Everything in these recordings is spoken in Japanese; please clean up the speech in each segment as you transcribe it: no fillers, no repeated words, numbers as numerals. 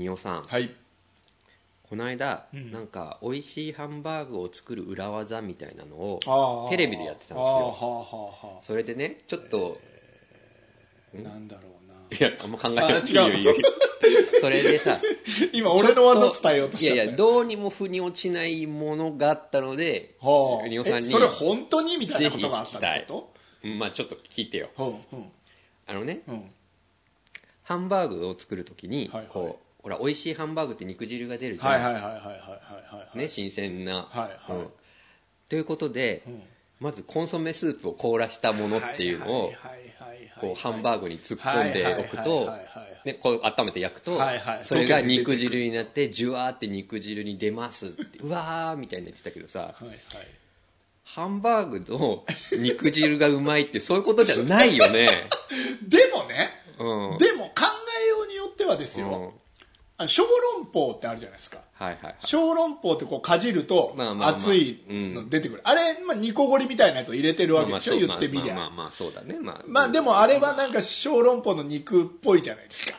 仁尾さん、 はい。 この間、なんか美味しいハンバーグを作る裏技みたいなのをテレビでやってたんですよ。それでね、ちょっと、 なんだろうな。 いや、あんま考えなくていいよ、いいよ。それでさ、 今俺の技伝えようとしちゃった。 いやいや、どうにも腑に落ちないものがあったので、仁尾さんにそれ本当にみたいなことがあったってこまあちょっと聞いてよ。あのね、 と？ ハンバーグを作るときに、 はいはい、 こうほら美味しいハンバーグって肉汁が出るじゃん。 はいはいはいはいはいね、新鮮な。 はいはい。 ということで、まずコンソメスープを凍らしたものっていうのをこうハンバーグに突っ込んでおくと、ね、こう温めて焼くと、それが肉汁になってジュワーって肉汁に出ますって、うわーみたいになってたけどさ、ハンバーグの肉汁がうまいってそういうことじゃないよね。 でもね、でも考えようによってはですよ、小籠包ってあるじゃないですか。小籠包ってこうかじると熱いの出てくる。あれ、煮こごりみたいなやつを入れてるわけでしょ、言ってみりゃ。 まあそうだね。 まあでもあれはなんか小籠包の肉っぽいじゃないですか。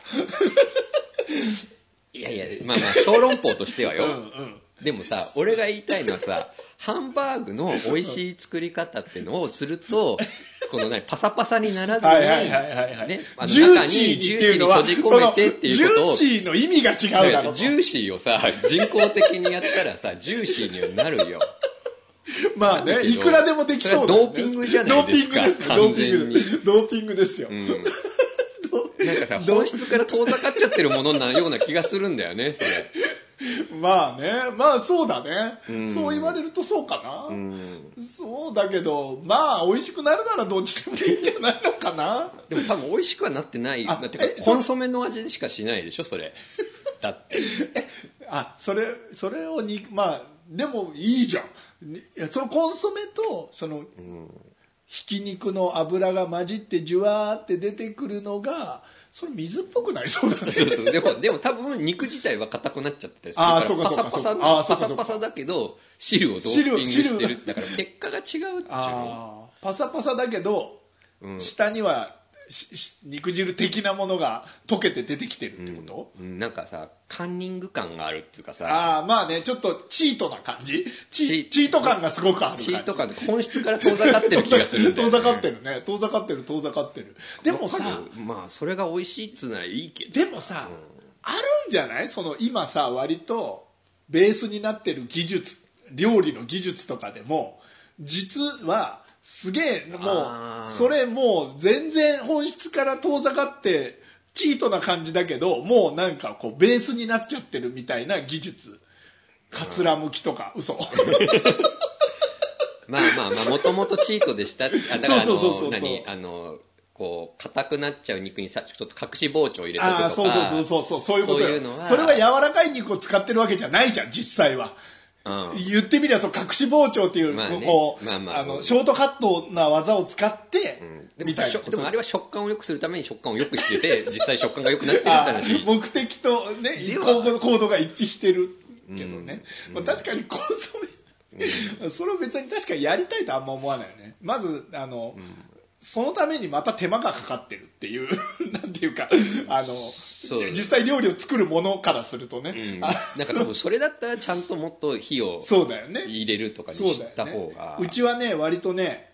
いやいや、まあ小籠包としてはよ。でもさ、俺が言いたいのはさ、ハンバーグの美味しい作り方ってのをすると、このパサパサにならずに、ね、 ジューシーにっていうのは、 中に閉じ込めてっていうことを、 ジューシーの意味が違うだろう。 ジューシーをさ、人工的にやったらさ、ジューシーにはなるよ。 まあね、いくらでもできそうだね。 ドーピングじゃないですか。 ドーピングです。ドーピングですよ。 なんかさ、本質から遠ざかっちゃってるものなような気がするんだよね、それ。 まあね、まあそうだね、そう言われるとそうかな、そうだけど、まあ美味しくなるならどっちでもいいんじゃないのかな。 でも多分美味しくはなってない。だってコンソメの味しかしないでしょ、それ。だって。 それをまあでもいいじゃん。そのコンソメとその、ひき肉の油が混じってジュワーって出てくるのが、それ水っぽくなりそうだね。 そうでも多分肉自体は硬くなっちゃってたりするから、パサパサだけど汁をドーピングしてる。だから結果が違うっていう。 パサパサだけど、下には肉汁的なものが溶けて出てきてるってこと？ なんかさ、カンニング感があるっていうかさ。 まあね、ちょっとチートな感じ、チート感がすごくある感じ。 チート感って本質から遠ざかってる気がするんだよね。 遠ざかってるね。遠ざかってる。でもさ、 まあそれが美味しいっつうならいいけど。 でもさ、あるんじゃない？その今さ、割とベースになってる技術、料理の技術とかでも、実はすげえ、もうそれもう全然本質から遠ざかってチートな感じだけど、もうなんかこうベースになっちゃってるみたいな技術。かつらむきとか、嘘。 まあもともとチートでした。だからこう硬くなっちゃう肉にさ、ちょっと隠し包丁入れとくとか。 そういうことよ。それは柔らかい肉を使ってるわけじゃないじゃん、実際は。言ってみりゃ隠し包丁っていう、こうショートカットな技を使って、みたいな。 でもあれは食感を良くするために食感を良くしてて、実際食感が良くなってるって話。 目的とね、行動が一致してるけどね。確かにコンソメ、それを別に確かにやりたいとあんま思わないよね。まず、そのためにまた手間がかかってるっていう、なんていうか、実際料理を作るものからするとね。 なんか多分それだったらちゃんともっと火を入れるとかにした方が。 うちはね、割とね、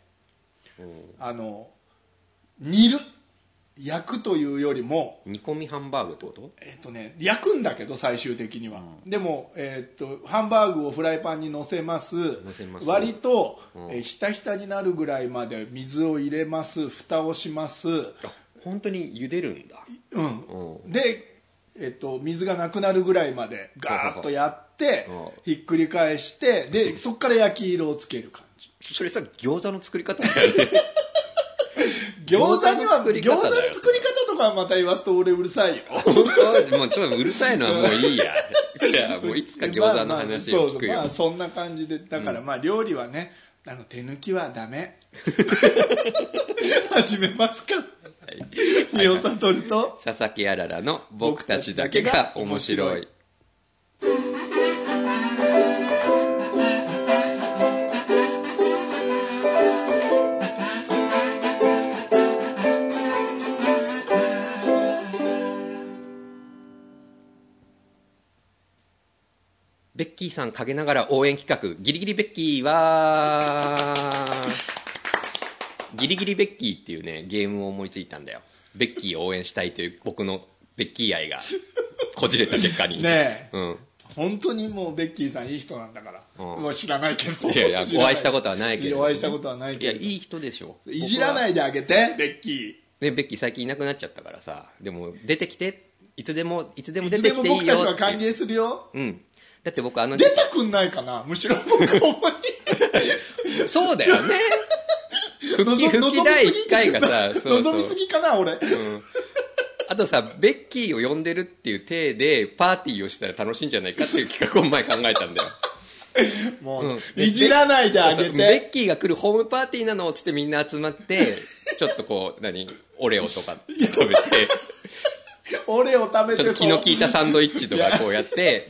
煮る。焼くというよりも、 煮込みハンバーグってこと？ 焼くんだけど最終的には、でも、ハンバーグをフライパンに乗せます。割と、ひたひたになるぐらいまで水を入れます。蓋をします。 本当に茹でるんだ。 で、水がなくなるぐらいまでガーッとやってひっくり返して、でそこから焼き色をつける感じ。 それさ、餃子の作り方だよね。 餃子の作り方とかまた言わすと俺うるさいよ。 もうちょっとうるさいのはもういいや。じゃあもういつか餃子の話を聞くよ。 まあそんな感じで、だからまあ料理はね、手抜きはダメ。始めますか。仁尾悟と佐々木あららの僕たちだけが面白い。 ベッキーさん陰ながら応援企画、ギリギリベッキーは、ギリギリベッキーっていうね、ゲームを思いついたんだよ。ベッキーを応援したいという僕のベッキー愛がこじれた結果に。 ねえ。 うん。 本当にもうベッキーさんいい人なんだから。知らないけど。 いやいや、お会いしたことはないけど。 お会いしたことはないけど。 いや、いい人でしょ。 いじらないであげて、ベッキー。 ね、ベッキー最近いなくなっちゃったからさ、でも出てきて、いつでも出てきていいよって。いつでも僕たちは歓迎するよ。 うん。だって僕出てくんないかな、むしろ僕ほんまに。 そうだよね。復帰第1回がさ、 望みすぎかな、俺。 あとさ、ベッキーを呼んでるっていう体でパーティーをしたら楽しいんじゃないかっていう企画を前考えたんだよ。 もう、いじらないであげて。 ベッキーが来るホームパーティーなのをつってみんな集まって、ちょっとこう、オレオとか食べて、 オレオ食べて、 ちょっと気の利いたサンドイッチとかこうやって、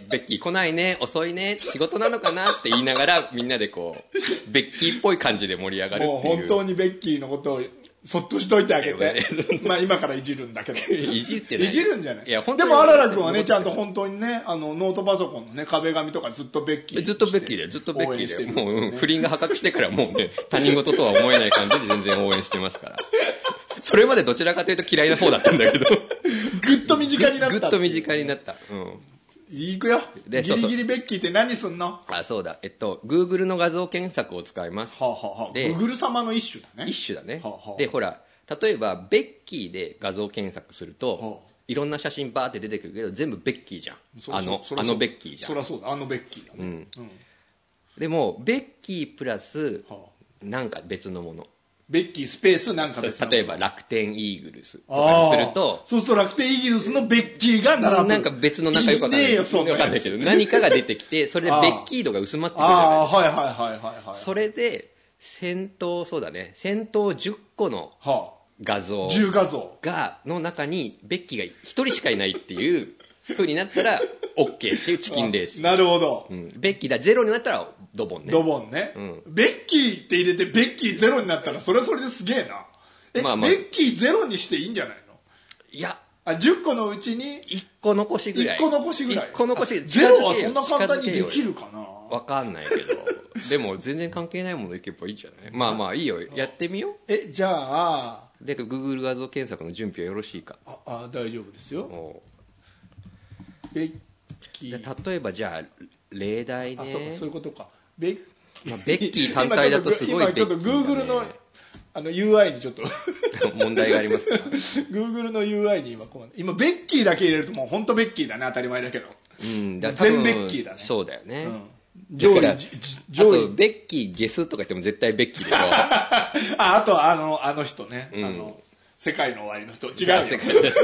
ベッキー来ないね、遅いね、仕事なのかなって言いながら、みんなでこう、ベッキーっぽい感じで盛り上がるっていう。 もう本当にベッキーのことを、そっとしといてあげて。まあ今からいじるんだけど。 いじってない。 いじるんじゃない。 いや、 でも、あららくんはね、ちゃんと本当にね、ノートパソコンのね、壁紙とかずっとベッキー。 ずっとベッキーだよ、ずっとベッキーだよ。もう、不倫が破格してからもうね、他人事とは思えない感じで全然応援してますから。それまでどちらかというと嫌いな方だったんだけど。 ぐっと身近になった。 ぐっと身近になった。うん。 いくよ。ギリギリベッキーって何すんの？ あ、そうだ。Google の画像検索を使います。 はあはあ、で、Google 様の一種だね。 一種だね。 はあはあ、 で、ほら、例えば、ベッキーで画像検索すると、いろんな写真バーって出てくるけど、全部ベッキーじゃん。あのベッキーじゃん。 そりゃそうだ、あのベッキーだね。 うん。でも、ベッキープラス、なんか別のもの。 ベッキースペースなんか別のもの。 例えば、楽天イーグルスとかにすると、 そうすると楽天イーグルスのベッキーが並ぶ。 なんか別の仲良くわかんない。わかんないけど、何かが出てきて、それでベッキー度が薄まってくるじゃない。 ああ、はいはいはいはい。 それで、そうだね、先頭10個の画像 10画像の中にベッキーが1人しかいないっていう風になったら OK っていうチキンレース。 なるほど、 ベッキーだゼロになったらドボンね。 ドボンね、ベッキーって入れてベッキーゼロになったらそれはそれですげえな。まあまあ、ベッキーゼロにしていいんじゃないの？ いや、 10個のうちに 1個残しぐらい。 1個残しぐらい。 1個残し。 ゼロはそんな簡単にできるかな？ わかんないけど。でも全然関係ないものいけばいいじゃない。まあまあいいよ、やってみよう。 じゃあで Google 画像検索の準備はよろしいか？ 大丈夫ですよ。ベッキー、 例えばじゃあ例題ね。 そういうことか。ベッキー単体だとすごいベッキーだね。 今ちょっと Google のUI にちょっと問題がありますか？ Google の UI に今ベッキーだけ入れるともう本当ベッキーだね、当たり前だけど。 全ベッキーだね。 そうだよね。 上位。 あとベッキーゲスとか言っても絶対ベッキーでしょ。 あとあの人ね、世界の終わりの人。違うよ。世界です。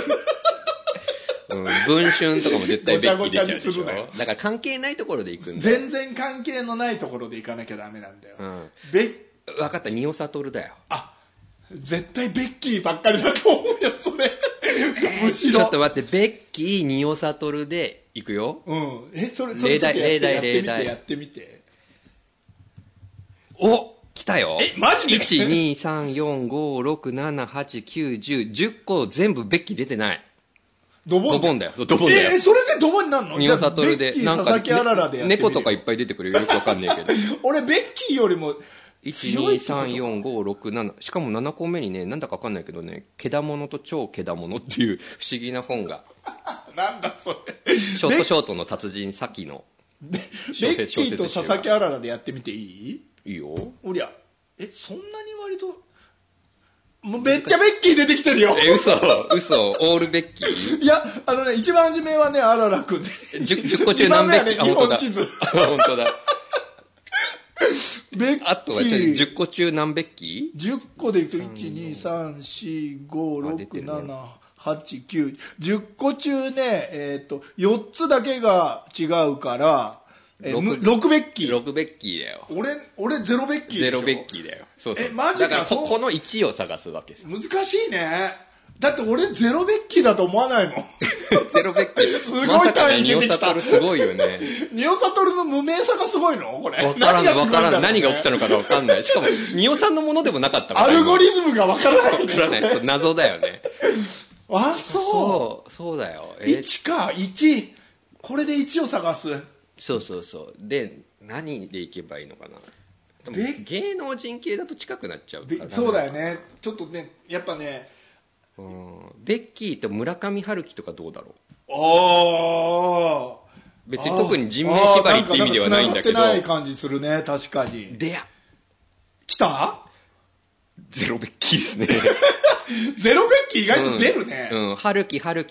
文春とかも絶対ベッキー出ちゃうでしょ。だから関係ないところで行くんだよ。 全然関係のないところで行かなきゃダメなんだよ。 分かった、仁尾悟だよ。 絶対ベッキーばっかりだと思うよ、それ。むしろ。 ちょっと待って、ベッキー、仁尾悟で行くよ。 それ例題やってみて。 お、来たよ。 マジで ?1、2、3、4、5、6、7、8、9、10、10個全部ベッキー出てない。 ドボンだよ。ドボンだよ。 それでドボンになるの？ 仁尾悟で。 なんか、 猫とかいっぱい出てくるよ。よくわかんないけど。 俺、ベッキーよりも、 1、2、3、4、5、6、7。しかも7個目にね、なんだかわかんないけどね、けだものと超けだものっていう不思議な本が。 なんだそれ。 ショートの達人、さきの。 ベッキーと佐々木あららでやってみていい？ いいよ。 おりゃ。そんなに割と、もうめっちゃベッキー出てきてるよ。 嘘、オールベッキー？ いや、一番初めはね、あららくんで。 10個中何ベッキー？ 日本地図。 本当だ。 ベッキー。 あとは10個中何ベッキー？ 10個でいくと、1、2、3、4、5、6、7、8、9。10個中ね、4つだけが違うから、6ベッキー。 6ベッキーだよ。 俺ゼロベッキーでしょ。 ゼロベッキーだよ。そうそう。 マジか。 だからこの1を探すわけです。 難しいね。だって俺ゼロベッキーだと思わないもん。 ゼロベッキー。 すごい単位出てきた。 仁尾悟すごいよね。 仁尾悟の無名さがすごいのこれ。 わからん。何が起きたのかがわかんない。しかも、仁尾さんのものでもなかったから。 アルゴリズムがわからないね。 わからない。謎だよね。 そうだよ。 1か、1。これで1を探す。 そうそうそう。で何でいけばいいのかな。でも芸能人系だと近くなっちゃうから。 そうだよね。ちょっとねやっぱね、 ベッキーと村上春樹とかどうだろう。 ああ、 別に特に人名縛りって意味ではないんだけど、 繋がってない感じするね。確かに。 でや来たゼロベッキーですね。 ゼロベッキー意外と出るね。 春樹松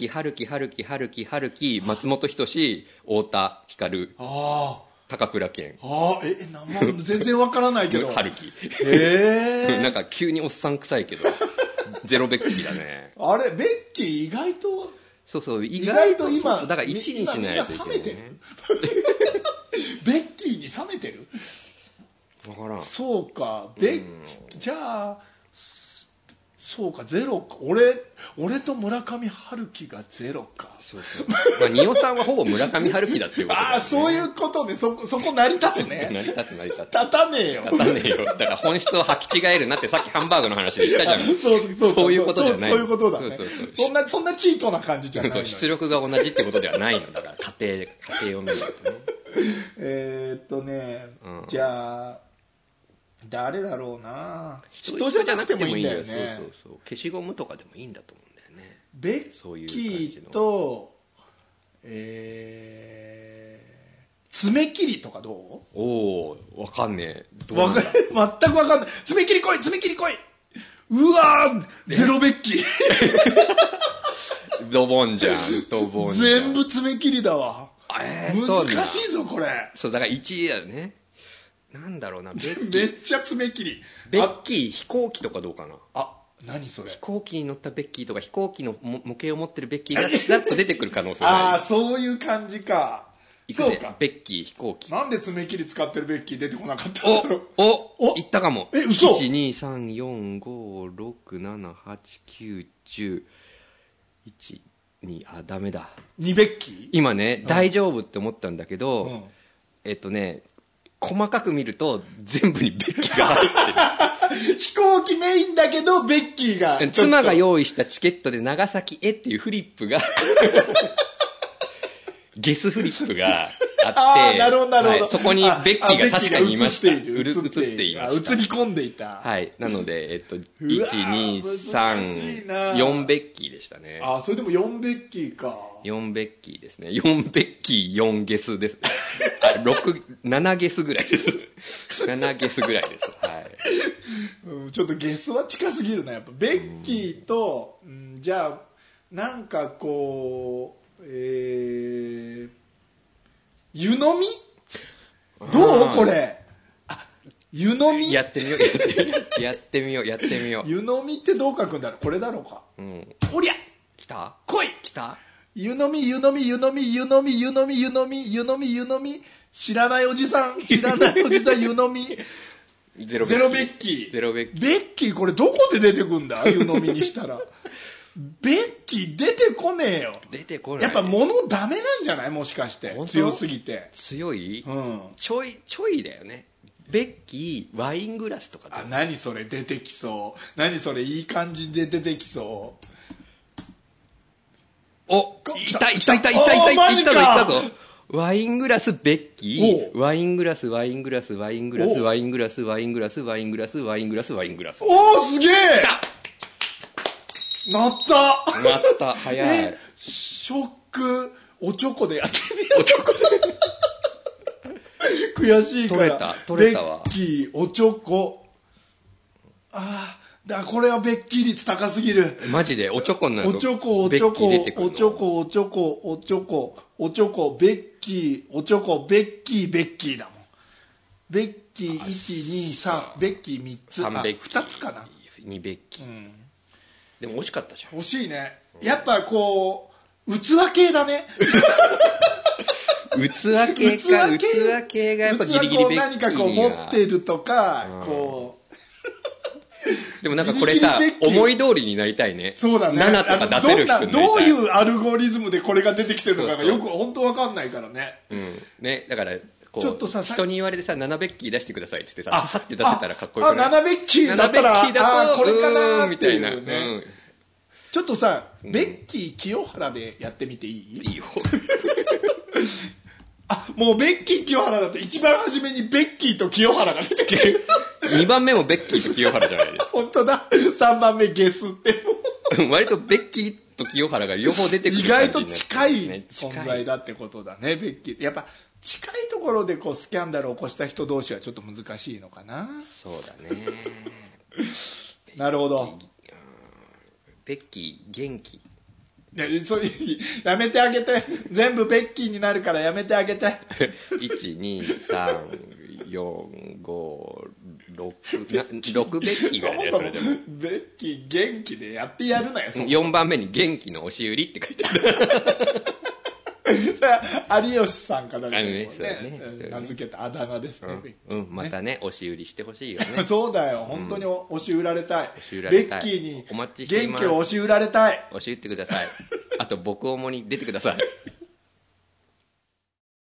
本人志、太田光、高倉健。 名前全然わからないけど。 春樹。なんか急におっさん臭いけど、ゼロベッキーだね。 あれ、ベッキー意外と、 そうそう、意外と今、 そうだから1にしないといけない、ね。 ベッキーに冷めてる？ わからん。 そうか、じゃあ、そうか、ゼロか。俺と村上春樹がゼロか。 そうそう。まあ、仁尾さんはほぼ村上春樹だっていうことだよね。 そういうことで、そこ成り立つね。 成り立つ。 立たねえよ。 だから本質を履き違えるなってさっきハンバーグの話で言ったじゃん。そういうことじゃない。 そういうことだね。そんなチートな感じじゃないの。 出力が同じってことではないの。だから家庭を見るとね。じゃあ、誰だろうな。 人じゃなくてもいいんだよね。そう消しゴムとかでもいいんだと思うんだよね。 ベッキーと爪切りとかどう？ おお、わかんねえ。 全くわかんない。爪切り来い。うわー、ゼロベッキー。 ドボンじゃん。 全部爪切りだわ。難しいぞこれ。 そうだから1位だよね。なんだろうな、 めっちゃ爪切り。 ベッキー飛行機とかどうかな。 何それ。 飛行機に乗ったベッキーとか飛行機の模型を持ってるベッキーがスラッと出てくる可能性がある。 そういう感じか。 そうか。ベッキー飛行機。 なんで爪切り使ってるベッキー出てこなかったんだろう。 いったかも。 嘘。 1、2、3、4、5、6、7、8、9、10。1、2、ダメだ。 2ベッキー？ 今ね、大丈夫って思ったんだけど、細かく見ると全部にベッキーが入ってる。 飛行機メインだけどベッキーが妻が用意したチケットで長崎へっていうフリップがゲスフリップがあって、 なるほど、 そこにベッキーが確かにいました。映っていました。 映り込んでいた。 はい。なので、1、2、3、4ベッキーでしたね。 それでも4ベッキーか。 4ベッキーですね。4ベッキー4ゲスです。7ゲスぐらいです。7ゲスぐらいです。はい。 ちょっとゲスは近すぎるな、やっぱ。ベッキーと、じゃあ、なんかこう、湯飲み？どうこれ。湯飲み？ やってみよう。 湯飲みってどう書くんだろう。これだろうか。おりゃ来た？ 来い！ 来た？ 湯飲み。知らないおじさん湯飲み。ゼロベッキー。ベッキーこれどこで出てくんだ？湯飲みにしたら。ベッキー出てこねえよ。 出てこない。 やっぱ物ダメなんじゃない？もしかして。強すぎて。 強い？ちょいだよね。ベッキー、ワイングラスとかだ。 何それ出てきそう。何それいい感じで出てきそう。 いったぞ。ワイングラスベッキー、ワイングラス。おーすげえ。 来た。 なった。 早い。 ショック。おちょこでやってみよう。悔しいから。 取れたわ。 ベッキー、おちょこ。これはベッキー率高すぎる。 マジでおちょこになるとベッキー出てくるの。おちょこ、ベッキーだもん。ベッキー1、2、3、ベッキー3つ。2つかな。 2ベッキー。でも惜しかったじゃん。 惜しいね。やっぱこう、器系だね。 器系がやっぱギリギリベッキーが。 何かこう持ってるとか、こう。 でもなんかこれさ、思い通りになりたいね。 そうだね。 7とか出せる人になりたい。 どういうアルゴリズムでこれが出てきてるのかがよく本当わかんないからね。 ね、だから、 ちょっとさ、 人に言われてさ、7ベッキー出してくださいって言ってさ、さって出せたらかっこよくない？ 7ベッキーだったら、これかなみたいな。 ちょっとさ、ベッキー清原でやってみていい？ いいよ。 もうベッキー清原だって一番初めにベッキーと清原が出てくる。 2番目もベッキーと清原じゃないですか。 本当だ。3番目ゲスって。 割とベッキーと清原が両方出てくる意外と近い存在だってことだね、ベッキー。やっぱ近いところでこうスキャンダルを起こした人同士はちょっと難しいのかな。 そうだね。 なるほど。 ベッキー元気。 そうやめてあげて。全部ベッキーになるからやめてあげて。 1234566ベッキーぐらいだよ。それでもベッキー元気でやってやるなよ。 4番目に元気の押し売りって書いてある。 有吉さんからね名付けたあだ名ですね。 またね押し売りしてほしいよね。 そうだよ、本当に押し売られたい。ベッキーに元気を押し売られたい。 押し売ってください。あと僕主に出てください。